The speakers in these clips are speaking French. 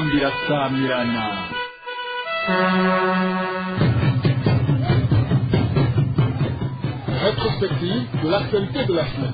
Zambira Samirana. Rétrospective de l'actualité de la semaine.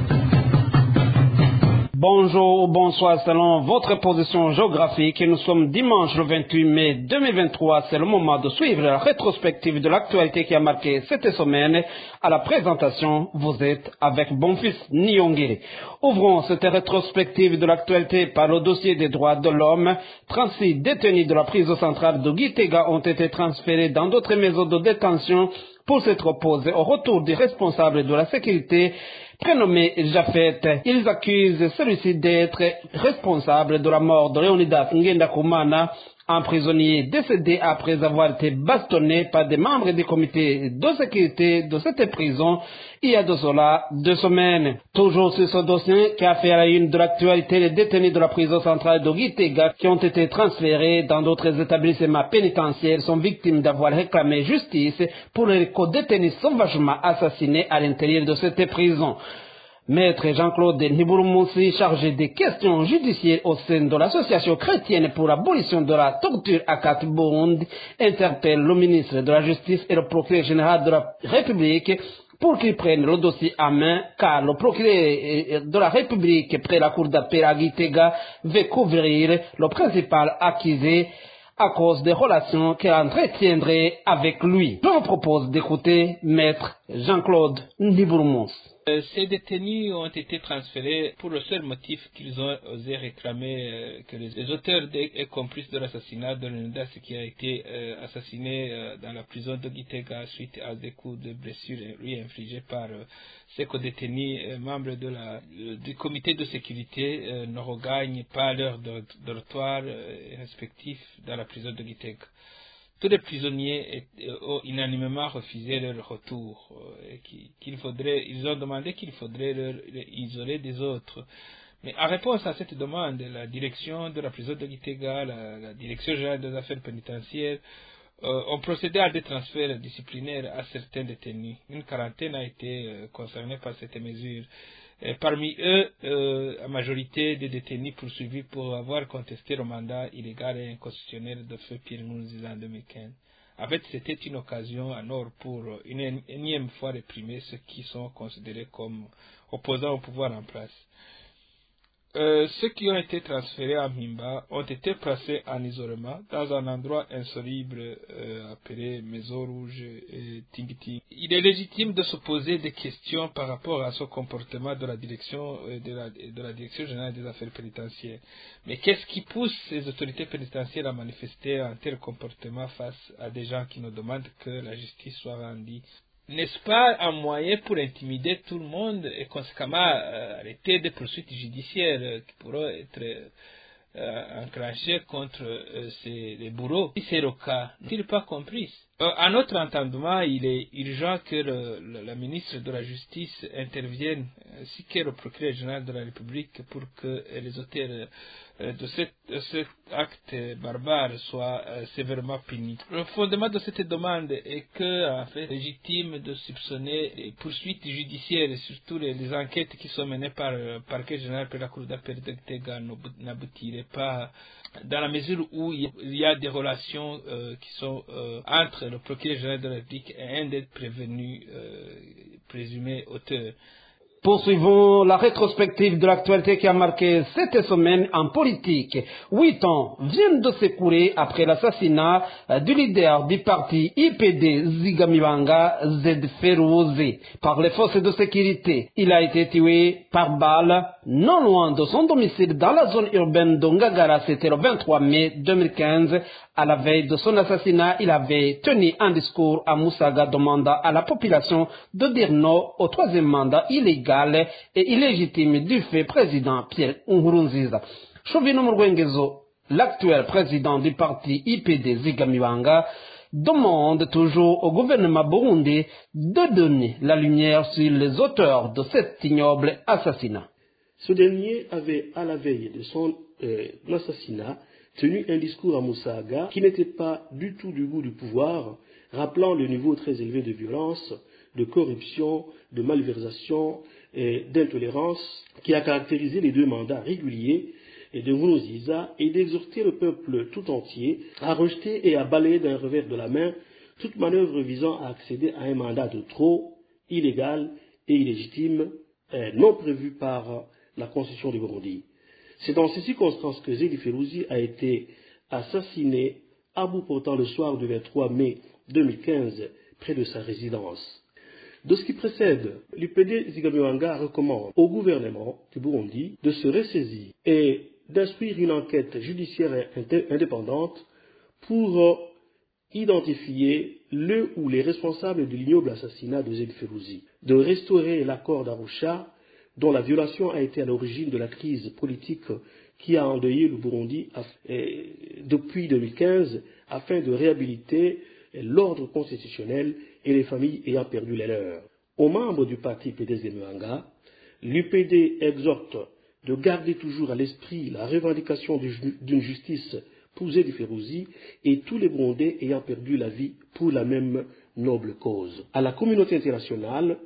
Bonjour ou bonsoir selon votre position géographique. Nous sommes dimanche le 28 mai 2023. C'est le moment de suivre la rétrospective de l'actualité qui a marqué cette semaine. À la présentation, vous êtes avec Bonfils Nyongiri. Ouvrons cette rétrospective de l'actualité par le dossier des droits de l'homme. 36 détenus de la prison centrale de Gitega ont été transférés dans d'autres maisons de détention pour s'être opposés au retour du responsable de la sécurité, prénommé Jafet. Ils accusent celui-ci d'être responsable de la mort de Leonidas Ngendakumana, un prisonnier décédé après avoir été bastonné par des membres du comité de sécurité de cette prison il y a de cela 2 semaines. Toujours sur ce dossier qui a fait à la une de l'actualité, les détenus de la prison centrale de Gitega qui ont été transférés dans d'autres établissements pénitentiaires sont victimes d'avoir réclamé justice pour les co-détenus sauvagement assassinés à l'intérieur de cette prison. Maître Jean-Claude Niburumunsi, chargé des questions judiciaires au sein de l'association chrétienne pour l'abolition de la torture à Kat Burundi, interpelle le ministre de la Justice et le procureur général de la République pour qu'ils prennent le dossier à main, car le procureur de la République près la cour d'appel à Gitega veut couvrir le principal accusé à cause des relations qu'elle entretiendrait avec lui. Je vous propose d'écouter Maître Jean-Claude Niburumunsi. Ces détenus ont été transférés pour le seul motif qu'ils ont osé réclamer que les auteurs et complices de l'assassinat de Leonidas qui a été assassiné dans la prison de Gitega suite à des coups de blessure lui infligés par ces co-détenus membres du comité de sécurité ne regagnent pas leur dortoir respectif dans la prison de Gitega. Tous les prisonniers ont unanimement refusé leur retour. Ils ont demandé qu'il faudrait les isoler des autres. Mais en réponse à cette demande, la direction de la prison de Gitega, la direction générale des affaires pénitentiaires, ont procédé à des transferts disciplinaires à certains détenus. Une quarantaine a été concernée par cette mesure. Et parmi eux, la majorité des détenus poursuivis pour avoir contesté le mandat illégal et inconstitutionnel de feu Pierre Nkurunziza en 2015. En fait, c'était une occasion en or pour une énième fois réprimer ceux qui sont considérés comme opposants au pouvoir en place. Ceux qui ont été transférés à Mimba ont été placés en isolement dans un endroit insoluble appelé Maison Rouge et Tingiti. Il est légitime de se poser des questions par rapport à ce comportement de la direction de la direction générale des affaires pénitentiaires. Mais qu'est-ce qui pousse ces autorités pénitentiaires à manifester un tel comportement face à des gens qui nous demandent que la justice soit rendue? N'est-ce pas un moyen pour intimider tout le monde et conséquemment arrêter des poursuites judiciaires qui pourront être enclenchées contre les bourreaux? Si c'est le cas, n'est-il pas compris? À notre entendement, il est urgent que la ministre de la Justice intervienne, ainsi que le procureur général de la République, pour que les auteurs de cet acte barbare soient sévèrement punis. Le fondement de cette demande est que, en fait, légitime de soupçonner les poursuites judiciaires et surtout les enquêtes qui sont menées par le parquet général de la cour d'appel de Gitega n'aboutiraient pas, dans la mesure où il y a des relations qui sont entre le procureur général de la République et un des prévenus présumés auteurs. Poursuivons la rétrospective de l'actualité qui a marqué cette semaine en politique. 8 ans viennent de s'écouler après l'assassinat du leader du parti IPD Zigamibanga Zedferouzi par les forces de sécurité. Il a été tué par balle non loin de son domicile dans la zone urbaine de Ngagara. C'était le 23 mai 2015. À la veille de son assassinat, il avait tenu un discours à Musaga demandant à la population de dire non au 3e mandat illégal et illégitime du fait président Pierre Nkurunziza. Chauvino Murwengezo, l'actuel président du parti IPD Zigamibanga, demande toujours au gouvernement burundais de donner la lumière sur les auteurs de cet ignoble assassinat. Ce dernier avait, à la veille de son assassinat, tenu un discours à Musaga qui n'était pas du tout du goût du pouvoir, rappelant le niveau très élevé de violence, de corruption, de malversation et d'intolérance qui a caractérisé les 2 mandats réguliers et de Nkurunziza et d'exhorter le peuple tout entier à rejeter et à balayer d'un revers de la main toute manœuvre visant à accéder à un mandat de trop illégal et illégitime, non prévu par la Constitution du Burundi. C'est dans ces circonstances que Zedi Feruzi a été assassiné à bout portant le soir du 23 mai 2015 près de sa résidence. De ce qui précède, l'UPD Zigamibanga recommande au gouvernement du Burundi de se ressaisir et d'instruire une enquête judiciaire indépendante pour identifier le ou les responsables de l'ignoble assassinat de Zedi Feruzi, de restaurer l'accord d'Arusha dont la violation a été à l'origine de la crise politique qui a endeuillé le Burundi depuis 2015 afin de réhabiliter l'ordre constitutionnel et les familles ayant perdu les leurs. Aux membres du parti PDS-Zigamibanga, l'UPD exhorte de garder toujours à l'esprit la revendication d'une justice pour Zedi Feruzi et tous les Burundais ayant perdu la vie pour la même noble cause. À la communauté internationale,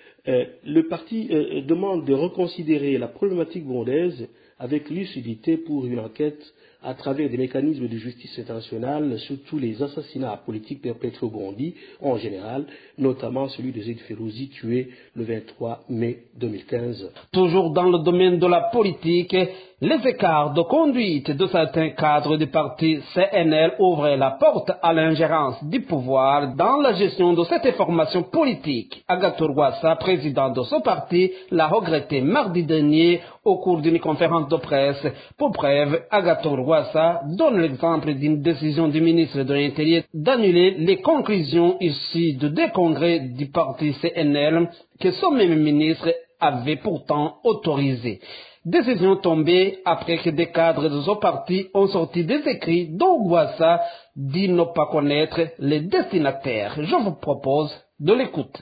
le parti demande de reconsidérer la problématique burundaise avec lucidité pour une enquête à travers des mécanismes de justice internationale sur tous les assassinats politiques perpétrés au Burundi en général, notamment celui de Zedi Feruzi tué le 23 mai 2015. Toujours dans le domaine de la politique, les écarts de conduite de certains cadres du parti CNL ouvrent la porte à l'ingérence du pouvoir dans la gestion de cette formation politique. Agathon Rwasa, président de ce parti, l'a regretté mardi dernier au cours d'une conférence de presse. Pour preuve, Agathon Rwasa donne l'exemple d'une décision du ministre de l'Intérieur d'annuler les conclusions issues de deux congrès du parti CNL que ce même ministre avait pourtant autorisé. Décision tombée après que des cadres de ce parti ont sorti des écrits dont Rwasa dit ne pas connaître les destinataires. Je vous propose de l'écouter.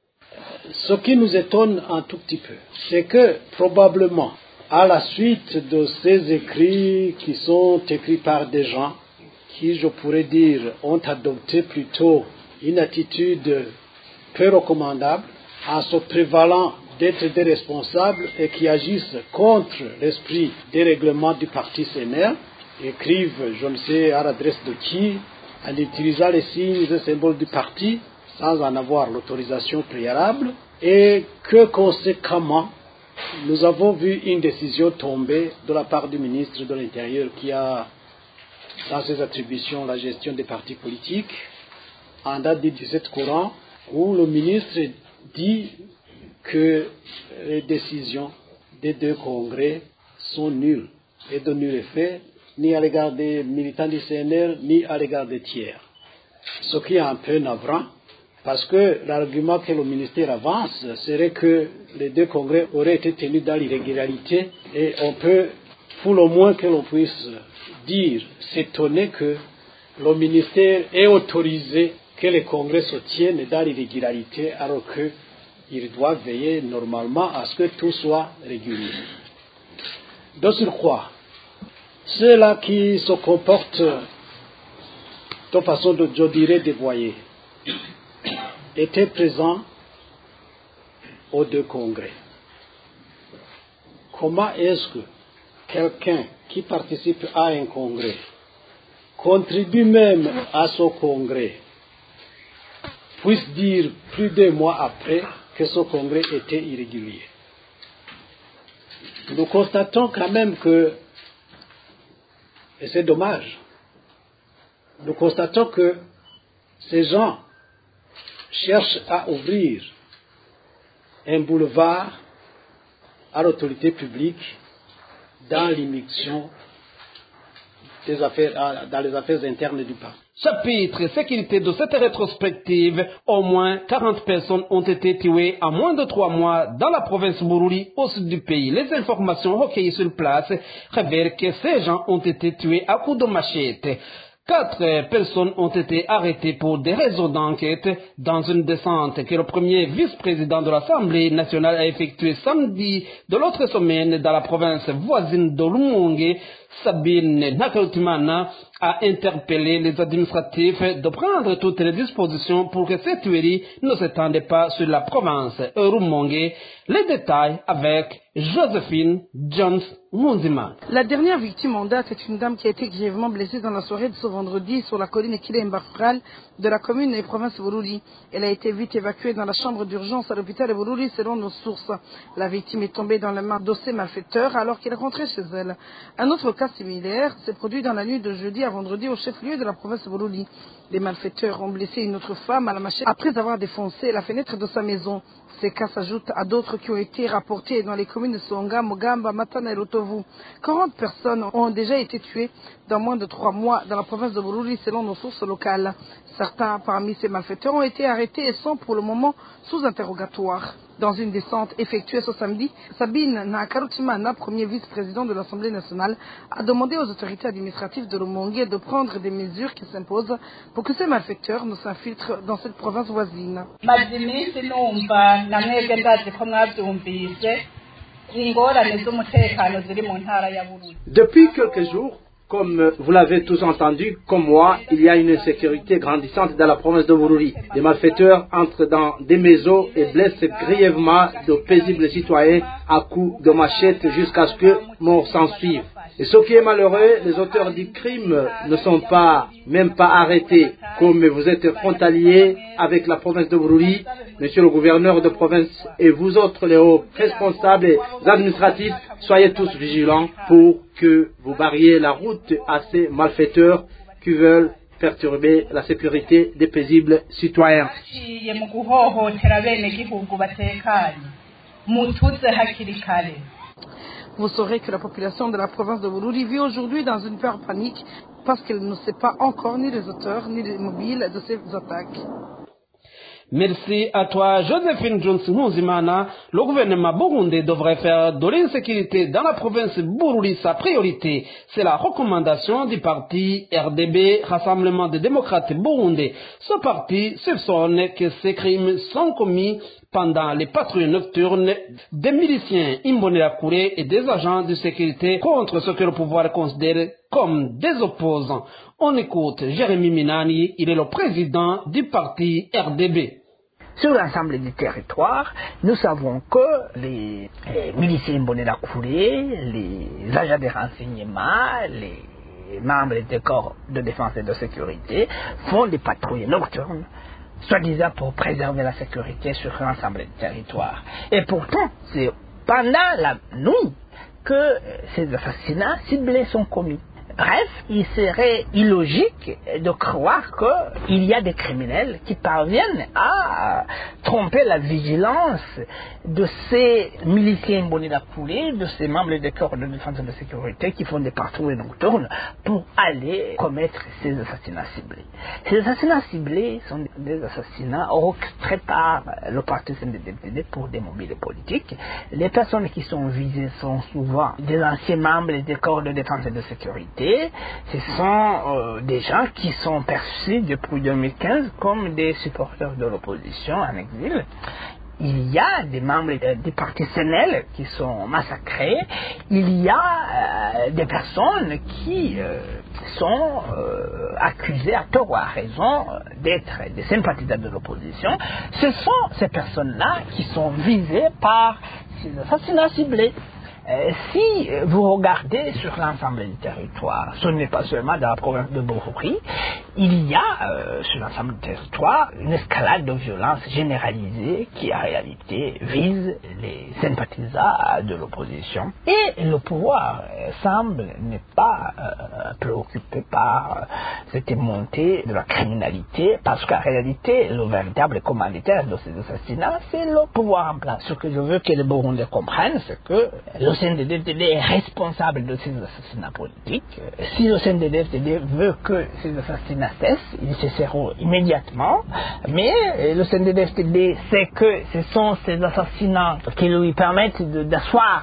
Ce qui nous étonne un tout petit peu, c'est que probablement, à la suite de ces écrits qui sont écrits par des gens qui, je pourrais dire, ont adopté plutôt une attitude peu recommandable en se prévalant d'être des responsables et qui agissent contre l'esprit des règlements du parti CNL, écrivent, je ne sais à l'adresse de qui, en utilisant les signes et symboles du parti, sans en avoir l'autorisation préalable, et que conséquemment, nous avons vu une décision tomber de la part du ministre de l'Intérieur qui a dans ses attributions la gestion des partis politiques, en date du 17 courant, où le ministre dit que les décisions des deux congrès sont nulles et de nul effet, ni à l'égard des militants du CNL, ni à l'égard des tiers. Ce qui est un peu navrant, parce que l'argument que le ministère avance serait que les deux congrès auraient été tenus dans l'irrégularité, et on peut, pour le moins que l'on puisse dire, s'étonner que le ministère ait autorisé que les congrès se tiennent dans l'irrégularité, alors qu'il doit veiller normalement à ce que tout soit régulier. De surcroît, ceux-là qui se comportent de façon, je dirais, dévoyée, étaient présents aux deux congrès. Comment est-ce que quelqu'un qui participe à un congrès contribue même à ce congrès puisse dire plus d'un mois après que ce congrès était irrégulier? Nous constatons quand même que, et c'est dommage, nous constatons que ces gens cherchent à ouvrir un boulevard à l'autorité publique dans l'immixtion des affaires, dans les affaires internes du parti. Chapitre sécurité de cette rétrospective, au moins 40 personnes ont été tuées en moins de 3 mois dans la province Bururi, au sud du pays. Les informations recueillies sur place révèlent que ces gens ont été tués à coups de machette. 4 personnes ont été arrêtées pour des raisons d'enquête dans une descente que le premier vice-président de l'Assemblée nationale a effectuée samedi de l'autre semaine dans la province voisine de Rumonge. Sabine Nakarutimana a interpellé les administratifs de prendre toutes les dispositions pour que cette tuerie ne s'étende pas sur la province Rumongue. Les détails avec Joséphine Jones Munzima. La dernière victime en date est une dame qui a été grièvement blessée dans la soirée de ce vendredi sur la colline Kilemba-Frral de la commune et province Bururi. Elle a été vite évacuée dans la chambre d'urgence à l'hôpital de Bururi selon nos sources. La victime est tombée dans les mains de ces malfaiteurs alors qu'elle rentrait chez elle. Un autre cas similaire s'est produit dans la nuit de jeudi à vendredi au chef-lieu de la province de Bururi. Les malfaiteurs ont blessé une autre femme à la machette après avoir défoncé la fenêtre de sa maison. Ces cas s'ajoutent à d'autres qui ont été rapportés dans les communes de Songa, Mogamba, Matana et Rotovu. 40 personnes ont déjà été tuées dans moins de 3 mois dans la province de Bururi selon nos sources locales. Certains parmi ces malfaiteurs ont été arrêtés et sont pour le moment sous interrogatoire. Dans une descente effectuée ce samedi, Sabine Nakarutimana, premier vice-président de l'Assemblée nationale, a demandé aux autorités administratives de Rumongue de prendre des mesures qui s'imposent pour que ces malfaiteurs ne s'infiltrent dans cette province voisine. Depuis quelques jours, comme vous l'avez tous entendu, comme moi, il y a une insécurité grandissante dans la province de Bururi. Les malfaiteurs entrent dans des maisons et blessent grièvement de paisibles citoyens à coups de machette jusqu'à ce que mort s'en suive. Et ce qui est malheureux, les auteurs du crime ne sont même pas arrêtés. Comme vous êtes frontaliers avec la province de Bururi, monsieur le gouverneur de province et vous autres les hauts responsables administratifs, soyez tous vigilants pour que vous barriez la route à ces malfaiteurs qui veulent perturber la sécurité des paisibles citoyens. Vous saurez que la population de la province de Bururi vit aujourd'hui dans une peur panique parce qu'elle ne sait pas encore ni les auteurs ni les mobiles de ces attaques. Merci à toi, Joséphine Jones Muzimana. Le gouvernement burundais devrait faire de l'insécurité dans la province Bururi sa priorité. C'est la recommandation du parti RDB, Rassemblement des démocrates burundais. Ce parti soupçonne que ces crimes sont commis pendant les patrouilles nocturnes des miliciens Imbonerakure et des agents de sécurité contre ce que le pouvoir considère comme des opposants. On écoute Jérémy Minani, il est le président du parti RDB. Sur l'ensemble du territoire, nous savons que les miliciens Imbonerakure, les agents de renseignement, les membres des corps de défense et de sécurité font des patrouilles nocturnes, soi-disant pour préserver la sécurité sur l'ensemble du territoire. Et pourtant, c'est pendant la nuit que ces assassinats ciblés sont commis. Bref, il serait illogique de croire qu'il y a des criminels qui parviennent à tromper la vigilance de ces miliciens Imbonerakure, de ces membres des corps de défense et de sécurité qui font des patrouilles nocturnes pour aller commettre ces assassinats ciblés. Ces assassinats ciblés sont des assassinats orchestrés par le parti CNDD-FDD pour des mobiles politiques. Les personnes qui sont visées sont souvent des anciens membres des corps de défense et de sécurité. Ce sont des gens qui sont perçus depuis 2015 comme des supporters de l'opposition en exil. Il y a des membres du parti CNL qui sont massacrés. Il y a des personnes qui sont accusées à tort ou à raison d'être des sympathisants de l'opposition. Ce sont ces personnes-là qui sont visées par ces assassinats ciblés. Si vous regardez sur l'ensemble du territoire, ce n'est pas seulement dans la province de Bururi, il y a sur l'ensemble du territoire une escalade de violence généralisée qui en réalité vise les sympathisants de l'opposition. Et le pouvoir semble ne pas préoccupé par cette montée de la criminalité, parce qu'en réalité, le véritable commanditaire de ces assassinats, c'est le pouvoir en place. Ce que je veux que les Burundais comprennent, c'est que le CNDD-FDD est responsable de ces assassinats politiques. Si le CNDD-FDD veut que ces assassinats l'assassinat cesse, ils cesseront immédiatement, mais le CNDD-FDD sait que ce sont ces assassinats qui lui permettent d'asseoir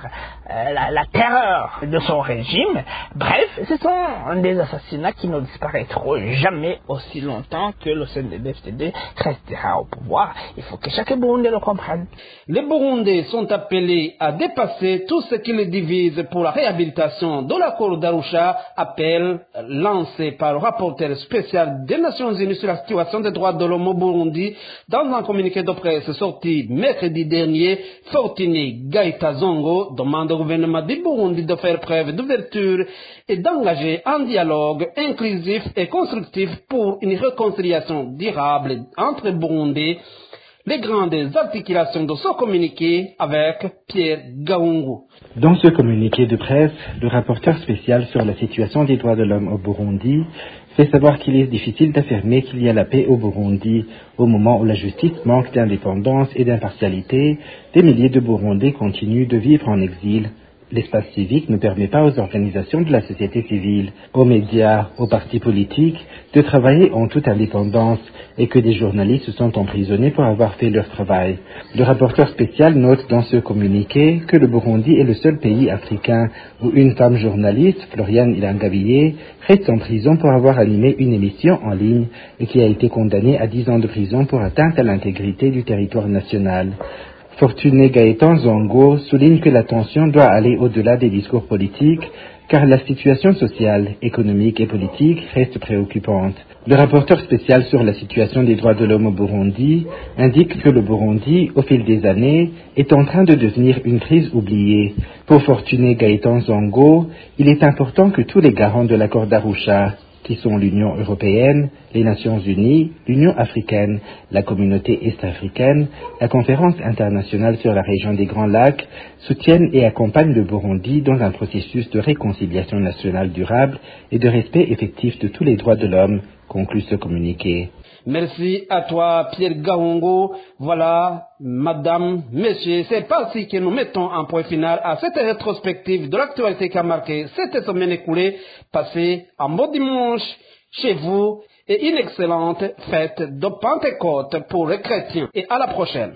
la terreur de son régime. Bref, ce sont des assassinats qui ne disparaîtront jamais aussi longtemps que le CNDD-FDD restera au pouvoir. Il faut que chaque Burundais le comprenne. Les Burundais sont appelés à dépasser tout ce qui les divise pour la réhabilitation de l'accord d'Arusha, appel lancé par le rapporteur spécial des Nations Unies sur la situation des droits de l'homme au Burundi. Dans un communiqué de presse sorti mercredi dernier, Fortuné Gaïta Zongo demande au gouvernement du Burundi de faire preuve d'ouverture et d'engager un dialogue inclusif et constructif pour une réconciliation durable entre Burundais. Les grandes articulations de ce communiqué avec Pierre Gaungu. Dans ce communiqué de presse, le rapporteur spécial sur la situation des droits de l'homme au Burundi fait savoir qu'il est difficile d'affirmer qu'il y a la paix au Burundi au moment où la justice manque d'indépendance et d'impartialité. Des milliers de Burundais continuent de vivre en exil. L'espace civique ne permet pas aux organisations de la société civile, aux médias, aux partis politiques de travailler en toute indépendance et que des journalistes sont emprisonnés pour avoir fait leur travail. Le rapporteur spécial note dans ce communiqué que le Burundi est le seul pays africain où une femme journaliste, Floriane Ilangabillé, reste en prison pour avoir animé une émission en ligne et qui a été condamnée à 10 ans de prison pour atteinte à l'intégrité du territoire national. Fortuné Gaëtan Zongo souligne que l'attention doit aller au-delà des discours politiques, car la situation sociale, économique et politique reste préoccupante. Le rapporteur spécial sur la situation des droits de l'homme au Burundi indique que le Burundi, au fil des années, est en train de devenir une crise oubliée. Pour Fortuné Gaëtan Zongo, il est important que tous les garants de l'accord d'Arusha, qui sont l'Union européenne, les Nations unies, l'Union africaine, la communauté est-africaine, la conférence internationale sur la région des Grands Lacs, soutiennent et accompagnent le Burundi dans un processus de réconciliation nationale durable et de respect effectif de tous les droits de l'homme, conclut ce communiqué. Merci à toi, Pierre Gaungu. Voilà, madame, messieurs, c'est ainsi que nous mettons un point final à cette rétrospective de l'actualité qui a marqué cette semaine écoulée. Passez un bon dimanche chez vous et une excellente fête de Pentecôte pour les chrétiens. Et à la prochaine.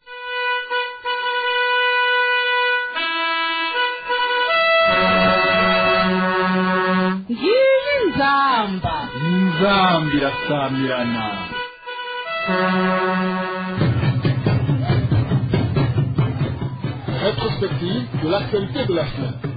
Nzambi rasamirana. Rétrospective de l'actualité de la semaine.